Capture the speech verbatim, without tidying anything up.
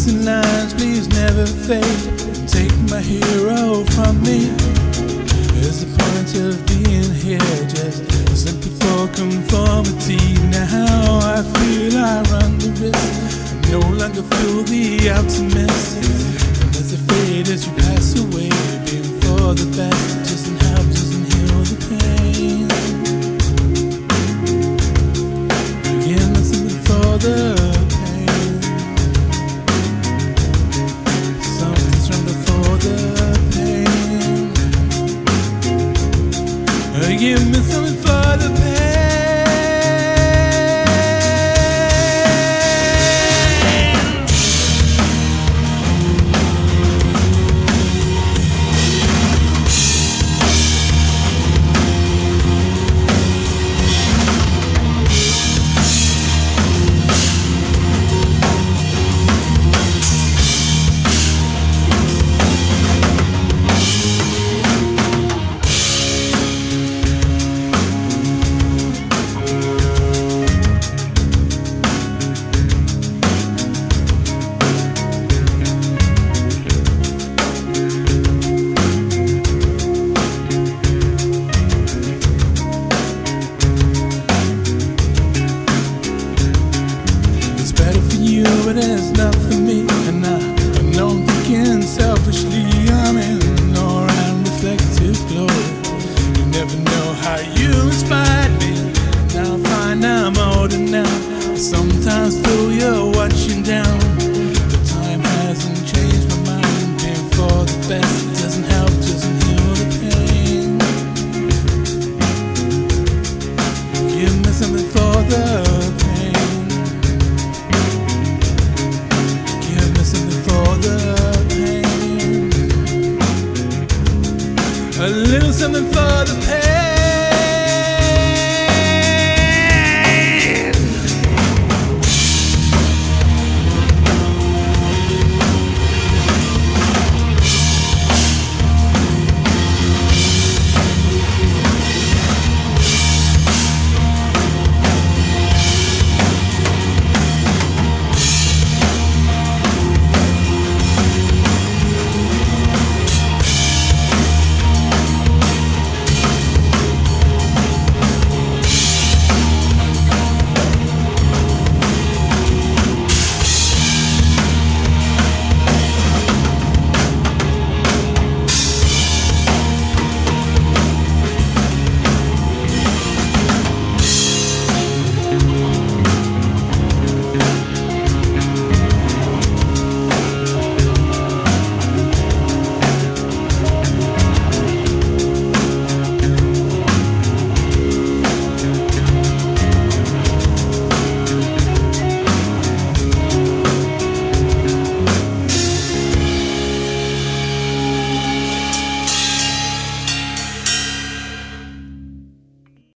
closing lines, please never fade. Take my hero from me. There's the point of being here, just simply for conformity. Now I feel I run the risk, I no longer feel the optimist. And as I fade, as you pass away, being for the best, it doesn't help, doesn't heal the pain. Again, nothing for the give me something for the pain. But there's nothing